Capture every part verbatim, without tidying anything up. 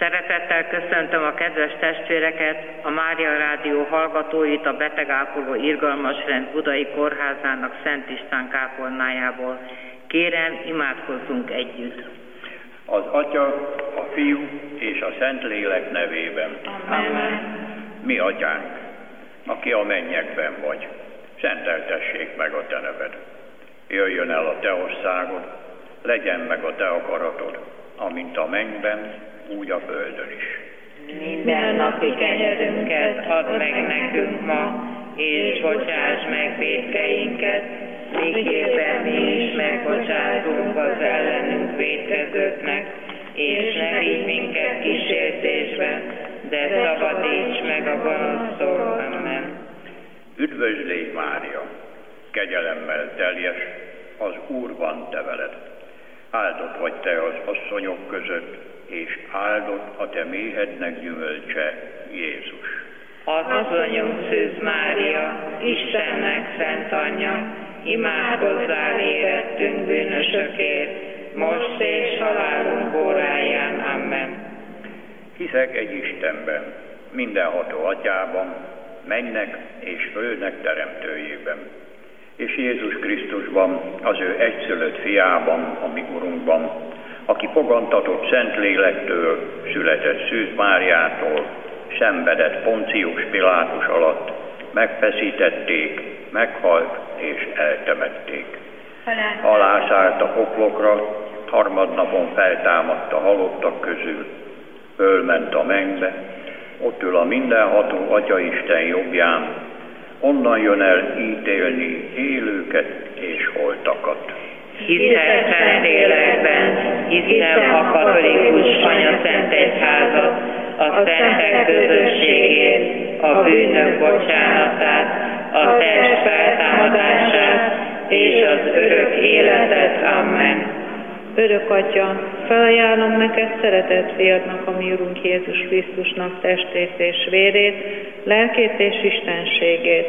Szeretettel köszöntöm a kedves testvéreket, a Mária Rádió hallgatóit a Betegápoló Irgalmas Rend Budai Kórházának Szent István kápolnájából. Kérem, imádkozzunk együtt. Az Atya, a Fiú és a Szentlélek nevében. Amen. Mi Atyánk, aki a mennyekben vagy, szenteltessék meg a Te neved. Jöjjön el a Te országod, legyen meg a Te akaratod, amint a mennyben, úgy a földön is. Minden napi kenyerünket add meg nekünk ma, és bocsáss meg vétkeinket, miképpen mi is megbocsátunk az ellenünk vétkezőknek, és ne vigy minket kísértésbe, de szabadíts meg a gonosztól. Amen. Üdvözlégy Mária, kegyelemmel teljes, az Úr van te veled. Áldott vagy te az asszonyok között, és áldott a te méhednek gyümölcse, Jézus. Asszonyunk Szűz Mária, Istennek szent anyja, imádkozzál érettünk bűnösökért, most és halálunk óráján. Amen. Hiszek egy Istenben, mindenható Atyában, mennek és földnek teremtőjében, és Jézus Krisztusban, az ő egyszülött fiában, a mi Urunkban, aki fogantatott Szentlélektől, született Szűz Máriától, szenvedett Poncius Pilátus alatt, megfeszítették, meghalt és eltemették. Alászállt a poklokra, harmadnapon feltámadt a halottak közül, fölment a mennybe, ott ül a mindenható Atyaisten jobbján, onnan jön el ítélni élőket és holtakat. Hiszek Szentlélekben, hiszem a katolikus Anyaszent Egyházat, a szentek közösségét, a bűnök bocsánatát, a test feltámadását és az örök életet. Amen. Örök Atya, felajánlom neked szeretett fiadnak, a mi Urunk Jézus Krisztusnak testét és vérét, lelkét és istenségét.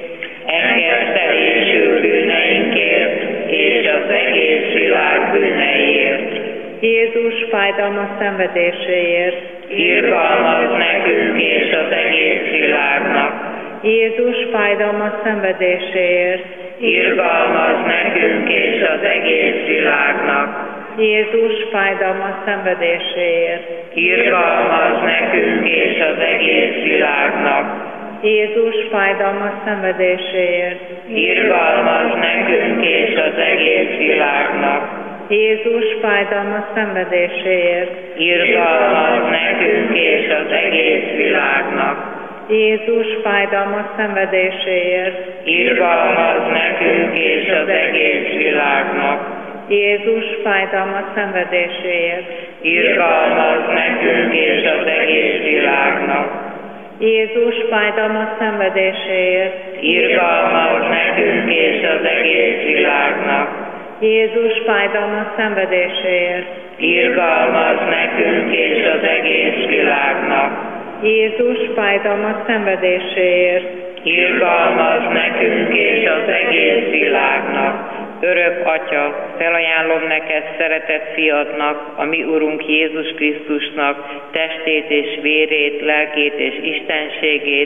Engedtelésül bűneinkért és az egész világ bűneiért. Jézus fájdalmas szenvedéséért. Irgalmaz nekünk és az egész világnak. Jézus fájdalmas szenvedéséért. Irgalmaz nekünk és az egész világnak. Jézus fájdalmas szenvedéséért. Irgalmaz nekünk és az egész világnak. Jézus fájdalmas szenvedéséért. Irgalmaz nekünk és az egész világnak. Jézus fájdalmas szenvedéséért. Irgalmaz nekünk és az egész világnak. Jézus fájdalmas szenvedéséért. Irgalmaz nekünk és az egész világnak. Jézus fájdalmas szenvedéséért. Irgalmaz nekünk és az egész világnak. Jézus fájdalmas szenvedéséért. Irgalmaz nekünk és az egész világnak. Jézus fájdalmas szenvedéséért. Irgalmaz nekünk és az egész világnak. Jézus fájdalmas szenvedéséért. Irgalmaz nekünk és az egész világnak. Örök Atya, felajánlom neked szeretett fiadnak, a mi Urunk Jézus Krisztusnak testét és vérét, lelkét és istenségét,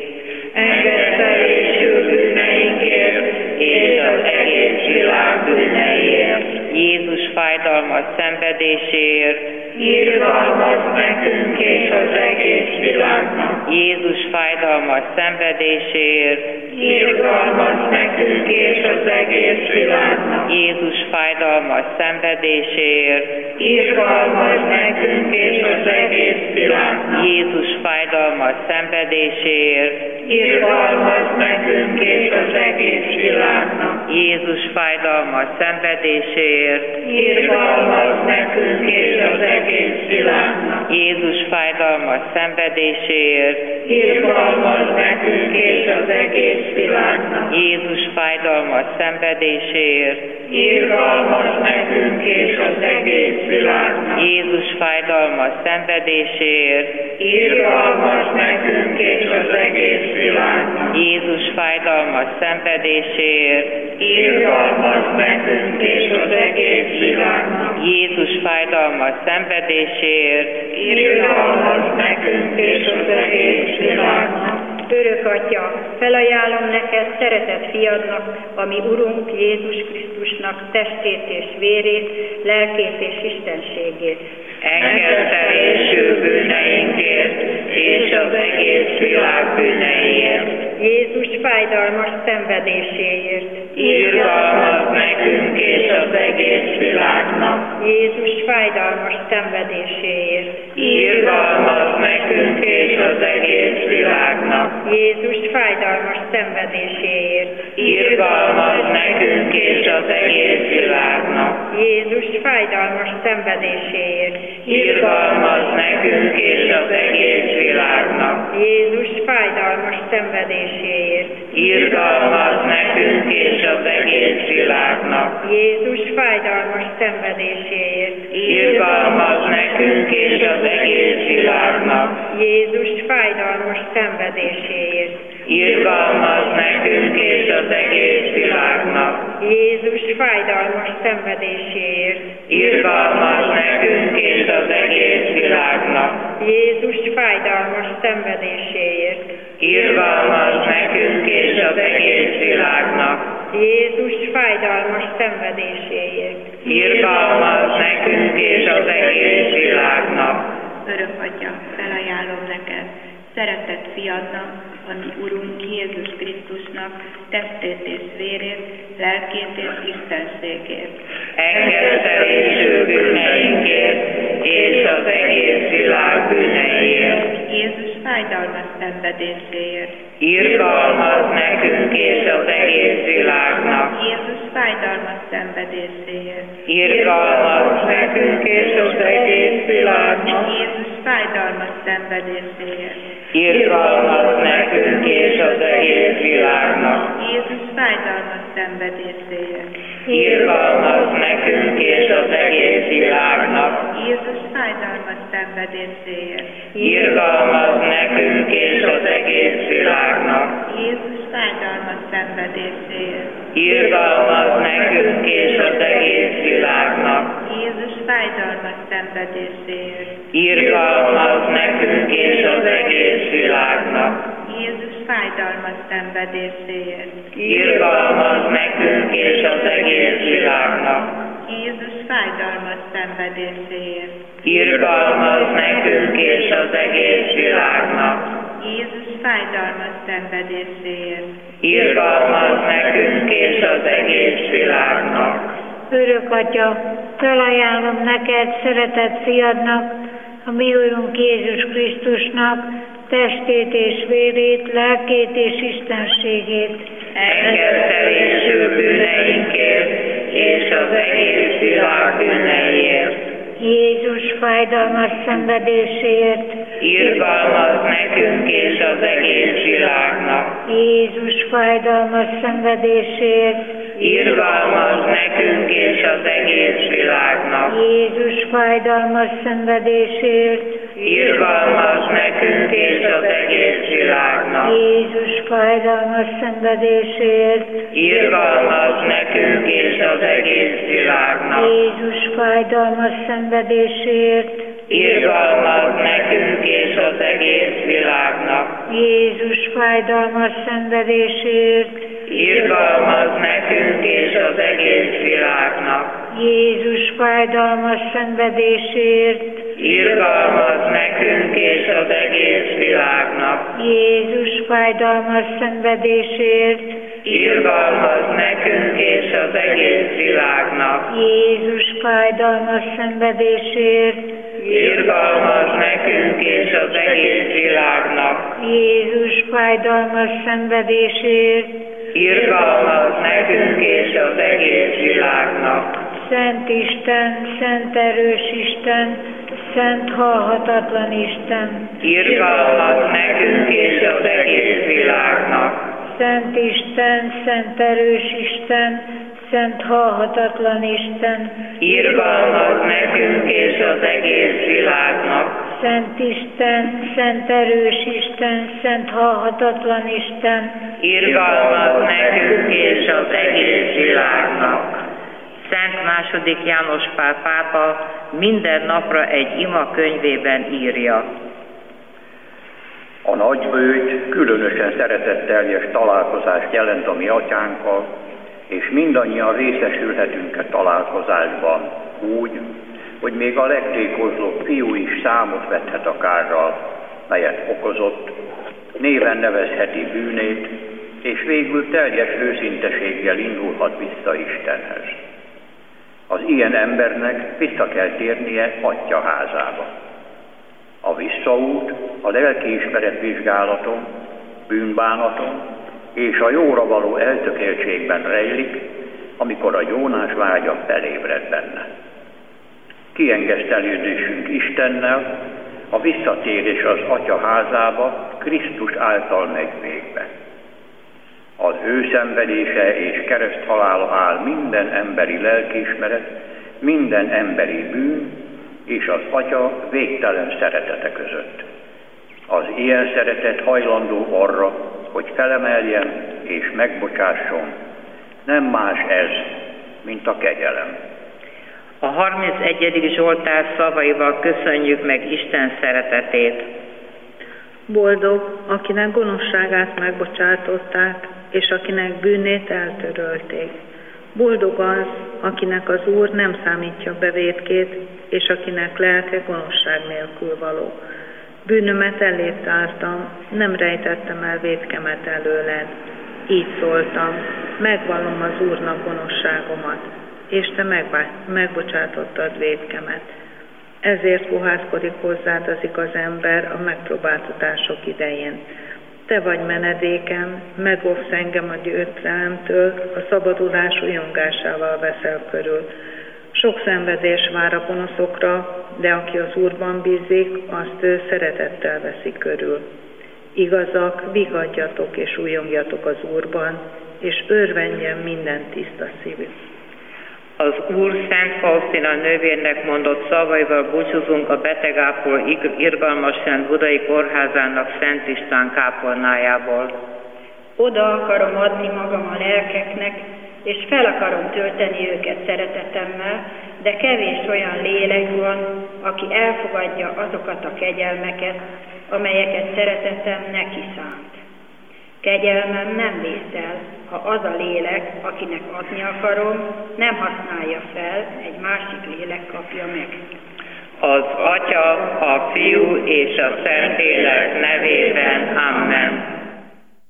engedtelésül bűneinkért és az egész világ bűneiért. Jézus fájdalmas szenvedéséért. Irgalmaz nekünk és az egész világnak. Jézus fájdalmas szenvedéséért. Irgalmaz nekünk és az egész világnak. Jézus fájdalmas szenvedéséért. Irgalmaz nekünk és az egész világnak. Jézus fájdalmas szenvedéséért. Irgalmaz nekünk és az egész világnak. Jézus fájdalmas szenvedéséért. Irgalmaz nekünk és az egész világnak. Jézus fájdalmas szenvedéséért. Irgalmaz nekünk és az egész világnak. Jézus fájdalmas szenvedéséért. Irgalmaz nekünk és az egész világnak. Jézus fájdalmas szenvedéséért, irgalmas nekünk és az egész világnak. Jézus fájdalmas szenvedéséért, irgalmas nekünk és az egész világnak. Jézus fájdalmas szenvedéséért, irgalmas nekünk és az egész világnak. Örök Atya, felajánlom neked szeretett fiadnak, ami Urunk Jézus Krisztusnak testét és vérét, lelkét és istenségét. engedtelésű bűneinkért és az egész világ bűneiért. Jézus fájdalmas szenvedéséért. Irgalmaz nekünk és az egész világnak. Jézus fájdalmas szenvedéséért. Irgalmaz nekünk és az egész világnak. Jézus fájdalmas szenvedéséért. Irgalmaz nekünk és az egész világnak. Jézus fájdalmas szenvedéséért. Irgalmaz nekünk és az egész világnak. Jézus fájdalmas szenvedéséért. Irgalmaz nekünk és az egész világnak. Jézus fájdalmas szenvedéséért. Irgalmaz nekünk és az egész világnak. Jézus fájdalmas szenvedéséért. Irgalmaz nekünk és az egész világnak. Jézus fájdalmas szenvedéséért. Irgalmaz nekünk és az egész világnak. Jézus fájdalmas szenvedéséért. Irgalmaz nekünk és az egész világnak. Jézus fájdalmas szenvedéséért. Irgalmaz nekünk és az egész világnak. Örök Atya, felajánlom neked, szeretett fiadnak, ami Urunk Jézus Krisztusnak testét és vérét, lelkét és istenségét. Engedtelésű bűneinkért és az egész világ bűneiért. Jézus fájdalmas szenvedéséért. Irgalmaz nekünk és az egész világnak. Jézus fájdalmas szenvedéséért. Irgalmaz nekünk és az egész világnak. Jézus fájdalmas szenvedéséért. Irgalmaz nekünk és az egész világnak. Jézus fájdalmas szenvedéséért. Irgalmaz nekünk és az egész világnak. Jézus fájdalmas szenvedéséért. Irgalmaz nekünk és az egész világnak. Jézus fájdalmas szenvedéséért. Irgalmaz nekünk és az egész világnak. Jézus fájdalmas szenvedéséért. Irgalmaz nekünk és az egész világnak. Jézus fájdalmas szenvedéséért. Irgalmaz nekünk és az egész világnak. Jézus fájdalmas szenvedéséért. Irgalmaz nekünk és az egész világnak. Jézus fájdalmas szenvedéséért. Irgalmaz nekünk és az egész világnak. Örök Atya, felajánlom neked, szeretett fiadnak, a mi Urunk Jézus Krisztusnak testét és vérét, lelkét és istenségét. Engedtelésű bűneinkért és az egész világ bűneiért. Jézus fájdalmas szenvedéséért. Irgalmaz nekünk és az egész világnak. Jézus fájdalmas szenvedéséért. Irgalmaz nekünk és az egész világnak. Jézus fájdalmas szenvedéséért. Irgalmaz nekünk és az egész világnak. Jézus fájdalmas szenvedéséért. Irgalmaz nekünk és az egész világnak. Jézus fájdalmas szenvedéséért. Irgalmaz nekünk és az egész világnak. Jézus fájdalmas szenvedéséért. Irgalmaz nekünk és az egész világnak. Jézus fájdalmas szenvedéséért. Irgalmaz nekünk és az egész világnak. Jézus fájdalmas szenvedéséért. Irgalmaz nekünk és az egész világnak. Jézus fájdalmas szenvedéséért. Irgalmaz nekünk és az egész világnak. Jézus fájdalmas szenvedéséért. Irgalmaz nekünk és az egész világnak. Szent Isten, szent erős Isten, szent halhatatlan Isten. Irgalmaz nekünk és az egész világnak. Szent Isten, szent erős Isten, szent halhatatlan Isten, irgalmaz nekünk és az egész világnak. Szent Isten, szent erős Isten, szent halhatatlan Isten, irgalmaz nekünk és az egész világnak. Szent második János Pál pápa minden napra egy ima könyvében írja. A nagybőjt különösen szeretetteljes találkozást jelent a mi atyánkkal, és mindannyian részesülhetünk a találkozásban úgy, hogy még a legtékozlóbb fiú is számot vethet a kárral, melyet okozott, néven nevezheti bűnét, és végül teljes őszinteséggel indulhat vissza Istenhez. Az ilyen embernek vissza kell térnie Atya házába. A visszaút a lelkiismeret vizsgálaton, bűnbánaton és a jóra való eltökéltségben rejlik, amikor a gyónás vágya felébred benne. Kiengesztelődésünk Istennel, a visszatérés az Atya házába Krisztus által megy végbe. Az ő szenvedése és kereszthalála áll minden emberi lelkiismeret, minden emberi bűn és az Atya végtelen szeretete között. Az ilyen szeretet hajlandó arra, hogy felemeljen és megbocsásson, nem más ez, mint a kegyelem. A harmincegyedik Zsoltár szavaival köszönjük meg Isten szeretetét. Boldog, akinek gonoszságát megbocsátották, és akinek bűnét eltörölték. Boldog az, akinek az Úr nem számítja bevétkét, és akinek lelke gonoszság nélkül való. Bűnömet eléd tártam, nem rejtettem el vétkemet előled. Így szóltam, megvallom az Úrnak gonoszságomat, és te megbocsátottad vétkemet. Ezért koházkodik hozzád az igaz ember a megpróbáltatások idején. Te vagy menedékem, megóvsz engem a győzelemtől, a szabadulás ujjongásával veszel körül. Sok szenvedés vár a gonoszokra, de aki az Úrban bízik, azt ő szeretettel veszi körül. Igazak, vigadjatok és ujjongjatok az Úrban, és örvendjen minden tiszta szívű. Az Úr Szent Faustina nővérnek mondott szavaival búcsúzunk a betegápoló irgalmas Szent Budai Kórházának Szent István kápolnájából. Oda akarom adni magam a lelkeknek, és fel akarom tölteni őket szeretetemmel, de kevés olyan lélek van, aki elfogadja azokat a kegyelmeket, amelyeket szeretetem neki szánt. Kegyelmem nem vész el, ha az a lélek, akinek adni akarom, nem használja fel, egy másik lélek kapja meg. Az Atya, a Fiú és a Szentlélek nevében. Amen.